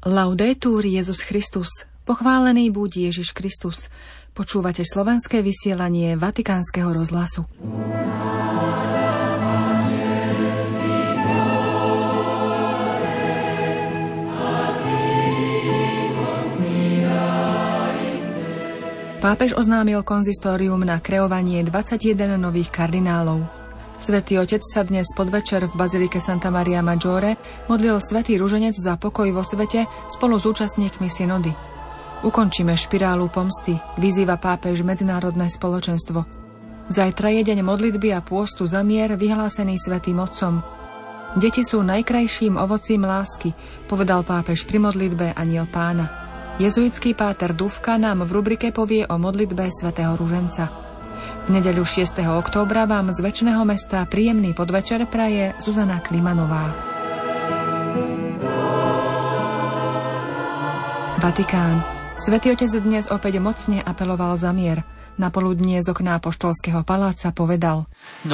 Laudetur Jesus Christus. Pochválený buď Ježiš Kristus. Počúvate slovenské vysielanie Vatikánskeho rozhlasu. Pápež oznámil konzistórium na kreovanie 21 nových kardinálov. Svätý Otec sa dnes podvečer v bazilike Santa Maria Maggiore modlil svätý ruženec za pokoj vo svete spolu s účastníkmi synody. Ukončíme špirálu pomsty, vyzýva pápež medzinárodné spoločenstvo. Zajtra je deň modlitby a pôstu za mier vyhlásený Svätým Otcom. Deti sú najkrajším ovocím lásky, povedal pápež pri modlitbe Anjel Pána. Jezuitský páter Dufka nám v rubrike povie o modlitbe svätého ruženca. V nedeľu 6. októbra vám z Večného mesta príjemný podvečer praje Zuzana Klimanová. Vatikán. Svätý Otec dnes opäť mocne apeloval za mier. Napoludnie z okna Apoštolského paláca povedal: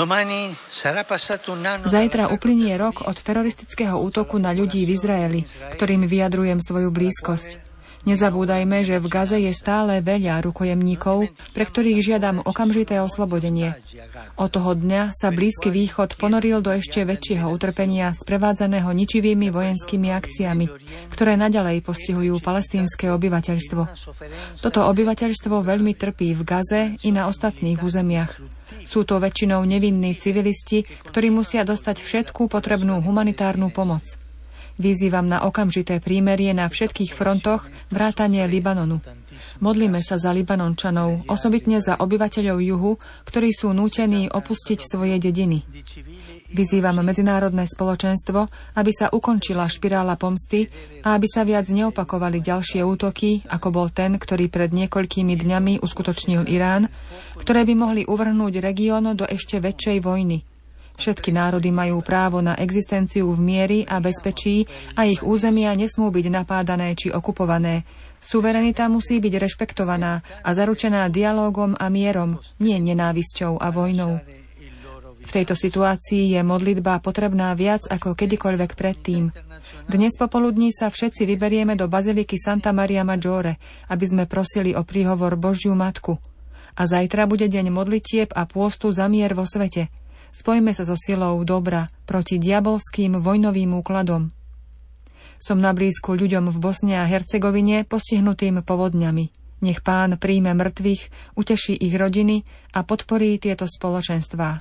Zajtra uplynie rok od teroristického útoku na ľudí v Izraeli, ktorým vyjadrujem svoju blízkosť. Nezabúdajme, že v Gaze je stále veľa rukojemníkov, pre ktorých žiadam okamžité oslobodenie. Od toho dňa sa Blízky východ ponoril do ešte väčšieho utrpenia sprevádzaného ničivými vojenskými akciami, ktoré naďalej postihujú palestínske obyvateľstvo. Toto obyvateľstvo veľmi trpí v Gaze i na ostatných územiach. Sú to väčšinou nevinní civilisti, ktorí musia dostať všetkú potrebnú humanitárnu pomoc. Vyzývam na okamžité prímerie na všetkých frontoch vrátane Libanonu. Modlíme sa za Libanončanov, osobitne za obyvateľov juhu, ktorí sú nútení opustiť svoje dediny. Vyzývam medzinárodné spoločenstvo, aby sa ukončila špirála pomsty a aby sa viac neopakovali ďalšie útoky, ako bol ten, ktorý pred niekoľkými dňami uskutočnil Irán, ktoré by mohli uvrhnúť región do ešte väčšej vojny. Všetky národy majú právo na existenciu v mieri a bezpečí a ich územia nesmú byť napádané či okupované. Suverenita musí byť rešpektovaná a zaručená dialógom a mierom, nie nenávisťou a vojnou. V tejto situácii je modlitba potrebná viac ako kedykoľvek predtým. Dnes popoludní sa všetci vyberieme do baziliky Santa Maria Maggiore, aby sme prosili o príhovor Božiu Matku. A zajtra bude deň modlitieb a pôstu za mier vo svete. Spojme sa so silou dobra proti diabolským vojnovým úkladom. Som na blízku ľuďom v Bosne a Hercegovine postihnutým povodňami. Nech Pán príjme mŕtvych, uteší ich rodiny a podporí tieto spoločenstvá.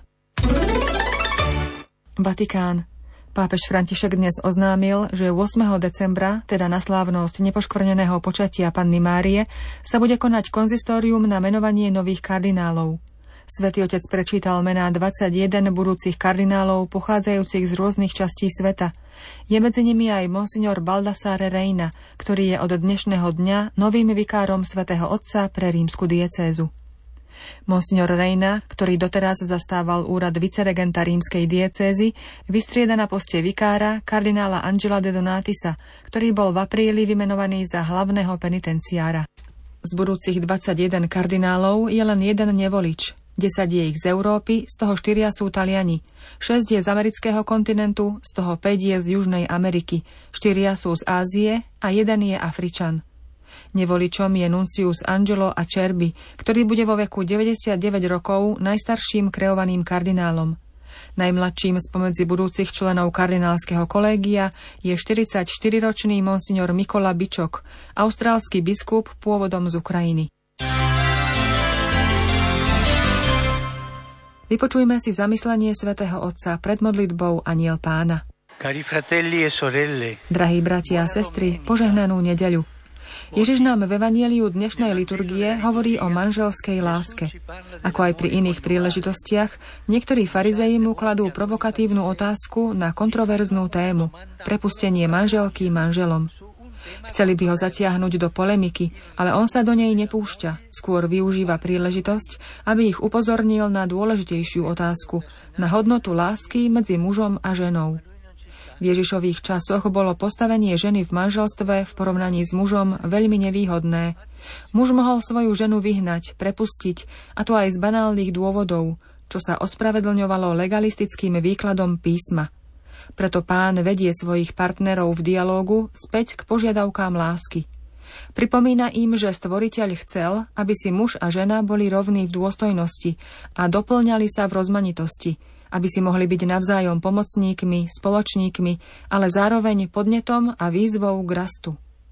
Vatikán. Pápež František dnes oznámil, že 8. decembra, teda na slávnosť nepoškvrneného počatia Panny Márie, sa bude konať konzistórium na menovanie nových kardinálov. Svätý Otec prečítal mená 21 budúcich kardinálov pochádzajúcich z rôznych častí sveta. Je medzi nimi aj monsignor Baldassare Reina, ktorý je od dnešného dňa novým vikárom svätého Otca pre rímsku diecézu. Monsignor Reina, ktorý doteraz zastával úrad viceregenta rímskej diecézy, vystrieda na poste vikára kardinála Angela de Donatisa, ktorý bol v apríli vymenovaný za hlavného penitenciára. Z budúcich 21 kardinálov je len jeden nevolič. 10 je ich z Európy, z toho 4 sú Taliani, 6 je z amerického kontinentu, z toho 5 je z Južnej Ameriky, 4 sú z Ázie a 1 je Afričan. Nevoličom je nuncius Angelo Acerbi, ktorý bude vo veku 99 rokov najstarším kreovaným kardinálom. Najmladším spomedzi budúcich členov kardinálskeho kolégia je 44-ročný monsignor Mikola Bičok, austrálsky biskup pôvodom z Ukrajiny. Vypočujme si zamyslenie svätého Otca pred modlitbou Anjel Pána. Drahí bratia a sestry, požehnanú nedeľu. Ježiš nám v evanjeliu dnešnej liturgie hovorí o manželskej láske. Ako aj pri iných príležitostiach, niektorí farizeji mu kladú provokatívnu otázku na kontroverznú tému – prepustenie manželky manželom. Chceli by ho zatiahnuť do polemiky, ale on sa do nej nepúšťa, skôr využíva príležitosť, aby ich upozornil na dôležitejšiu otázku, na hodnotu lásky medzi mužom a ženou. V Ježišových časoch bolo postavenie ženy v manželstve v porovnaní s mužom veľmi nevýhodné. Muž mohol svoju ženu vyhnať, prepustiť, a to aj z banálnych dôvodov, čo sa ospravedlňovalo legalistickým výkladom písma. Preto Pán vedie svojich partnerov v dialógu späť k požiadavkám lásky. Pripomína im, že Stvoriteľ chcel, aby si muž a žena boli rovní v dôstojnosti a doplňali sa v rozmanitosti, aby si mohli byť navzájom pomocníkmi, spoločníkmi, ale zároveň podnetom a výzvou k rastu.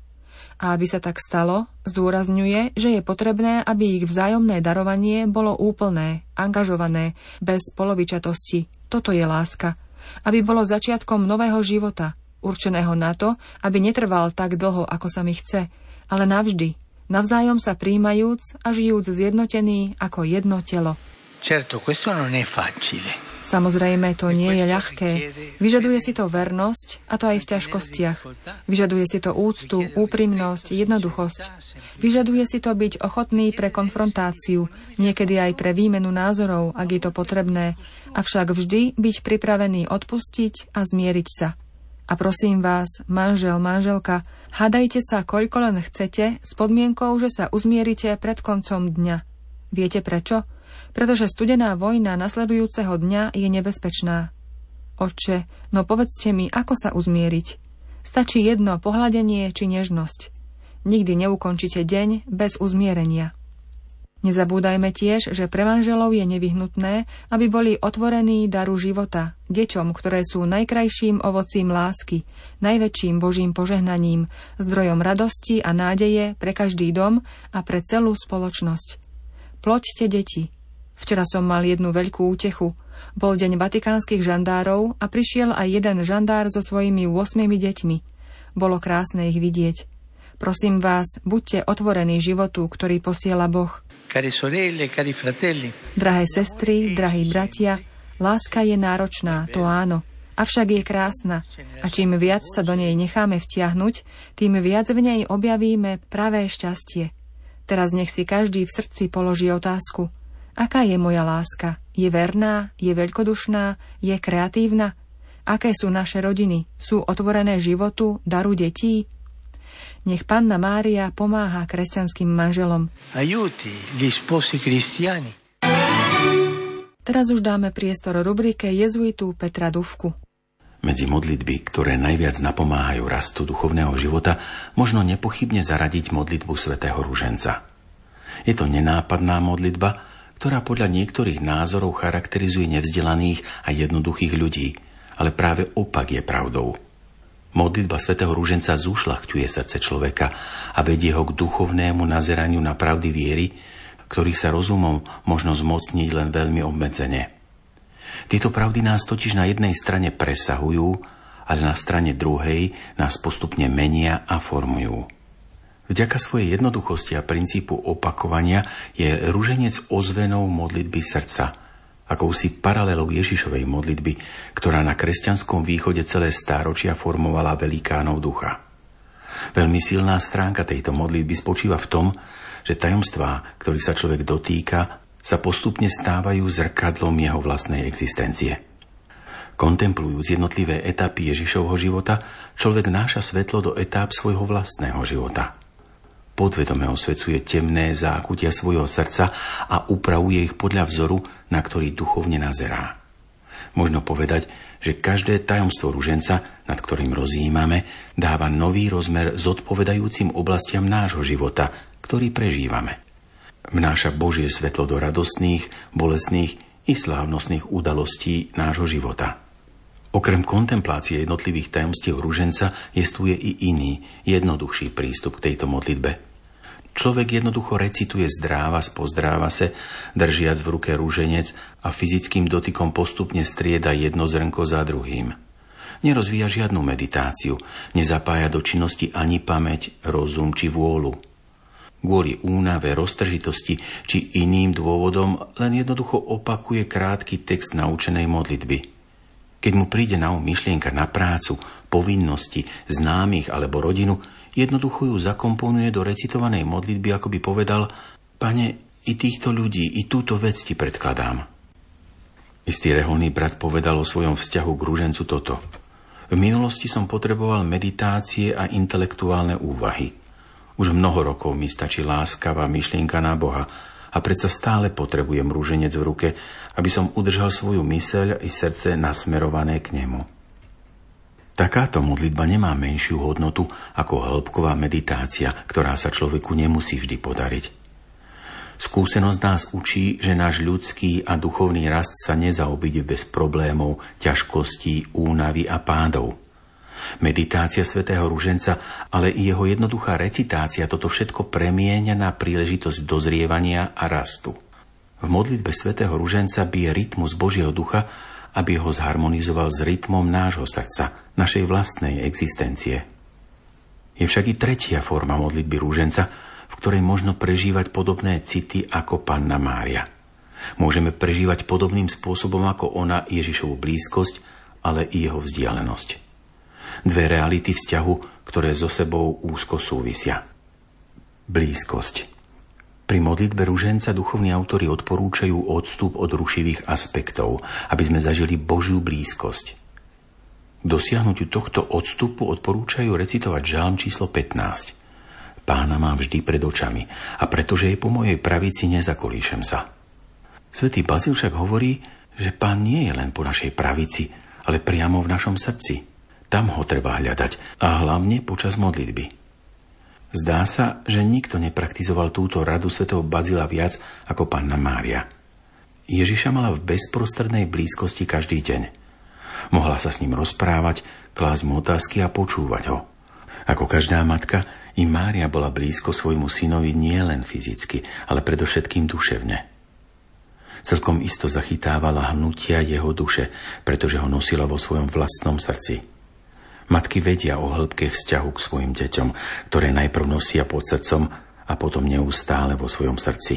A aby sa tak stalo, zdôrazňuje, že je potrebné, aby ich vzájomné darovanie bolo úplné, angažované, bez polovičatosti. Toto je láska. Aby bolo začiatkom nového života, určeného na to, aby netrval tak dlho, ako sa mi chce, ale navždy, navzájom sa prijímajúc a žijúc zjednotení ako jedno telo. Certo, questo non è facile. Samozrejme, to nie je ľahké. Vyžaduje si to vernosť, a to aj v ťažkostiach. Vyžaduje si to úctu, úprimnosť, jednoduchosť. Vyžaduje si to byť ochotný pre konfrontáciu, niekedy aj pre výmenu názorov, ak je to potrebné, avšak vždy byť pripravený odpustiť a zmieriť sa. A prosím vás, manžel, manželka, hádajte sa koľko len chcete s podmienkou, že sa uzmierite pred koncom dňa. Viete prečo? Pretože studená vojna nasledujúceho dňa je nebezpečná. Otče, no povedzte mi, ako sa uzmieriť. Stačí jedno pohľadenie či nežnosť. Nikdy neukončíte deň bez uzmierenia. Nezabúdajme tiež, že pre manželov je nevyhnutné, aby boli otvorení daru života, deťom, ktoré sú najkrajším ovocím lásky, najväčším Božím požehnaním, zdrojom radosti a nádeje pre každý dom a pre celú spoločnosť. Ploďte deti. Včera som mal jednu veľkú útechu. Bol deň vatikánskych žandárov a prišiel aj jeden žandár so svojimi 8 deťmi. Bolo krásne ich vidieť. Prosím vás, buďte otvorení životu, ktorý posiela Boh. Care sorelle, cari fratelli. Drahé sestry, drahí bratia, láska je náročná, to áno, avšak je krásna. A čím viac sa do nej necháme vtiahnuť, tým viac v nej objavíme pravé šťastie. Teraz nech si každý v srdci položí otázku. Aká je moja láska? Je verná? Je veľkodušná? Je kreatívna? Aké sú naše rodiny? Sú otvorené životu, daru detí? Nech Panna Mária pomáha kresťanským manželom. Aiuti gli sposi cristiani. Teraz už dáme priestor rubrike jezuitu Petra Dufku. Medzi modlitby, ktoré najviac napomáhajú rastu duchovného života, možno nepochybne zaradiť modlitbu svätého Ruženca. Je to nenápadná modlitba, ktorá podľa niektorých názorov charakterizuje nevzdelaných a jednoduchých ľudí, ale práve opak je pravdou. Modlitba svätého Ruženca zušľachťuje srdce človeka a vedie ho k duchovnému nazeraniu na pravdy viery, ktorých sa rozumom možno zmocniť len veľmi obmedzene. Tieto pravdy nás totiž na jednej strane presahujú, ale na strane druhej nás postupne menia a formujú. Vďaka svojej jednoduchosti a princípu opakovania je ruženec ozvenou modlitby srdca, akousi paralelou Ježišovej modlitby, ktorá na kresťanskom východe celé stáročia formovala velikánov ducha. Veľmi silná stránka tejto modlitby spočíva v tom, že tajomstvá, ktorých sa človek dotýka, sa postupne stávajú zrkadlom jeho vlastnej existencie. Kontemplujúc jednotlivé etapy Ježišovho života, človek náša svetlo do etáp svojho vlastného života. Podvedome osvecuje temné zákutia svojho srdca a upravuje ich podľa vzoru, na ktorý duchovne nazerá. Možno povedať, že každé tajomstvo ruženca, nad ktorým rozjímame, dáva nový rozmer zodpovedajúcim oblastiam nášho života, ktorý prežívame. Vnáša Božie svetlo do radostných, bolestných i slávnostných udalostí nášho života. Okrem kontemplácie jednotlivých tajomstiev ruženca jestvuje i iný, jednoduchší prístup k tejto modlitbe. Človek jednoducho recituje zdráva, spozdráva se, držiac v ruke ruženec a fyzickým dotykom postupne strieda jedno zrnko za druhým. Nerozvíja žiadnu meditáciu, nezapája do činnosti ani pamäť, rozum či vôľu. Kvôli únave, roztržitosti či iným dôvodom len jednoducho opakuje krátky text naučenej modlitby. Keď mu príde na myšlienka na prácu, povinnosti, známych alebo rodinu, jednoducho ju zakomponuje do recitovanej modlitby, ako by povedal: Pane, i týchto ľudí, i túto vec ti predkladám. Istý reholný brat povedal o svojom vzťahu k ružencu toto: V minulosti som potreboval meditácie a intelektuálne úvahy. Už mnoho rokov mi stačí láskavá myšlienka na Boha a predsa stále potrebujem ruženec v ruke, aby som udržal svoju myseľ i srdce nasmerované k nemu. Takáto modlitba nemá menšiu hodnotu ako hĺbková meditácia, ktorá sa človeku nemusí vždy podariť. Skúsenosť nás učí, že náš ľudský a duchovný rast sa nezaobíde bez problémov, ťažkostí, únavy a pádov. Meditácia svätého Ruženca, ale i jeho jednoduchá recitácia toto všetko premieňa na príležitosť dozrievania a rastu. V modlitbe svätého Ruženca bije rytmus Božieho ducha, aby ho zharmonizoval s rytmom nášho srdca, našej vlastnej existencie. Je však i tretia forma modlitby Ruženca, v ktorej možno prežívať podobné city ako Panna Mária. Môžeme prežívať podobným spôsobom ako ona Ježišovu blízkosť, ale i jeho vzdialenosť. Dve reality vzťahu, ktoré so sebou úzko súvisia. Blízkosť. Pri modlitbe Ruženca duchovní autori odporúčajú odstup od rušivých aspektov, aby sme zažili Božiu blízkosť. K dosiahnutiu tohto odstupu odporúčajú recitovať žalm číslo 15. Pána mám vždy pred očami a pretože je po mojej pravici, nezakolíšem sa. Svätý Bazil však hovorí, že Pán nie je len po našej pravici, ale priamo v našom srdci. Tam ho treba hľadať a hlavne počas modlitby. Zdá sa, že nikto nepraktizoval túto radu svätého Bazila viac ako Panna Mária. Ježiša mala v bezprostrednej blízkosti každý deň. Mohla sa s ním rozprávať, klásť mu otázky a počúvať ho. Ako každá matka, i Mária bola blízko svojmu synovi nie len fyzicky, ale predovšetkým duševne. Celkom isto zachytávala hnutia jeho duše, pretože ho nosila vo svojom vlastnom srdci. Matky vedia o hĺbke vzťahu k svojim deťom, ktoré najprv nosia pod srdcom a potom neustále vo svojom srdci.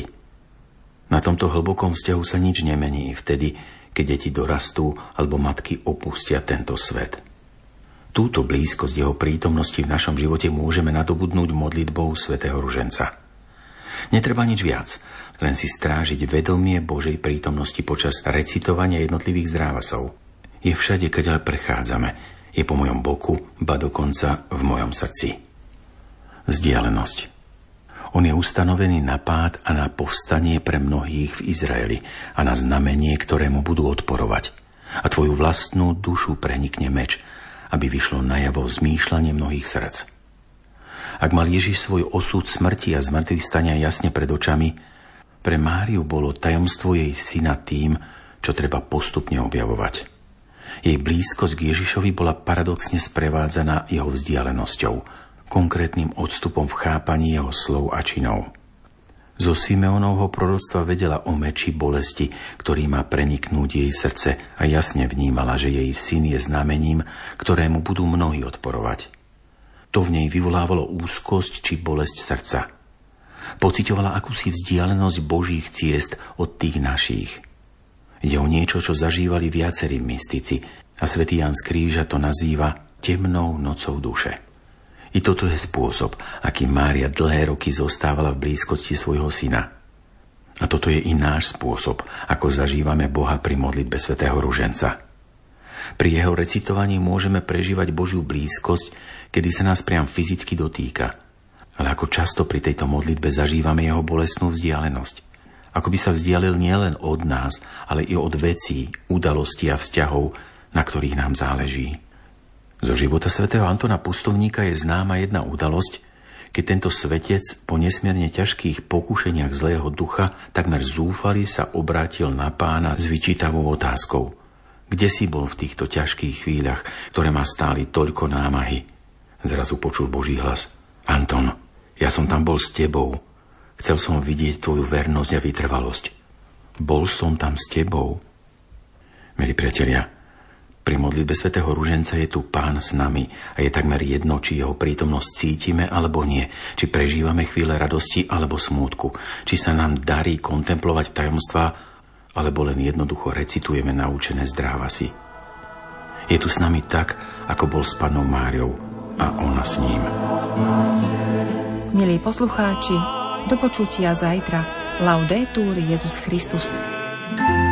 Na tomto hlbokom vzťahu sa nič nemení i vtedy, keď deti dorastú alebo matky opustia tento svet. Túto blízkosť jeho prítomnosti v našom živote môžeme nadobudnúť modlitbou svätého Ruženca. Netreba nič viac, len si strážiť vedomie Božej prítomnosti počas recitovania jednotlivých zdrávasov. Je všade, kadiaľ prechádzame, je po mojom boku, ba dokonca v mojom srdci. Vzdialenosť. On je ustanovený na pád a na povstanie pre mnohých v Izraeli a na znamenie, ktorému budú odporovať. A tvoju vlastnú dušu prenikne meč, aby vyšlo najavo zmýšľanie mnohých srdc. Ak mal Ježiš svoj osud smrti a zmŕtvychvstania jasne pred očami, pre Máriu bolo tajomstvo jej syna tým, čo treba postupne objavovať. Jej blízkosť k Ježišovi bola paradoxne sprevádzaná jeho vzdialenosťou, konkrétnym odstupom v chápaní jeho slov a činov. Zo Simeónovho proroctva vedela o meči bolesti, ktorý má preniknúť jej srdce a jasne vnímala, že jej syn je znamením, ktorému budú mnohí odporovať. To v nej vyvolávalo úzkosť či bolesť srdca. Pociťovala akúsi vzdialenosť Božích ciest od tých našich. Ide o niečo, čo zažívali viacerí mystici a svätý Ján z Kríža to nazýva temnou nocou duše. I toto je spôsob, akým Mária dlhé roky zostávala v blízkosti svojho syna. A toto je i náš spôsob, ako zažívame Boha pri modlitbe svätého Ruženca. Pri jeho recitovaní môžeme prežívať Božiu blízkosť, kedy sa nás priam fyzicky dotýka. Ale ako často pri tejto modlitbe zažívame jeho bolestnú vzdialenosť. Ako by sa vzdialil nielen od nás, ale i od vecí, udalostí a vzťahov, na ktorých nám záleží. Zo života svätého Antona Pustovníka je známa jedna udalosť, keď tento svetec po nesmierne ťažkých pokúšeniach zlého ducha takmer zúfalý sa obrátil na Pána s vyčítavou otázkou. Kde si bol v týchto ťažkých chvíľach, ktoré ma stáli toľko námahy? Zrazu počul Boží hlas. Anton, ja som tam bol s tebou. Chcel som vidieť tvoju vernosť a vytrvalosť. Bol som tam s tebou. Milí priatelia, pri modlitbe svätého Ruženca je tu Pán s nami a je takmer jedno, či jeho prítomnosť cítime alebo nie, či prežívame chvíle radosti alebo smútku, či sa nám darí kontemplovať tajomstvá, alebo len jednoducho recitujeme naučené zdrávasy. Je tu s nami tak, ako bol s Pannou Máriou a ona s ním. Milí poslucháči, do počutia zajtra. Laudetur Jesus Christus.